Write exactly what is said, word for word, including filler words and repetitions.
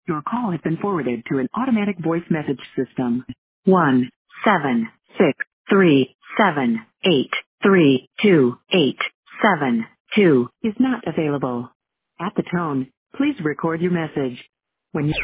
Your call has been forwarded to an automatic voice message system. One seven six three seven eight three two eight seven two is not available. At the tone, please record your message. When you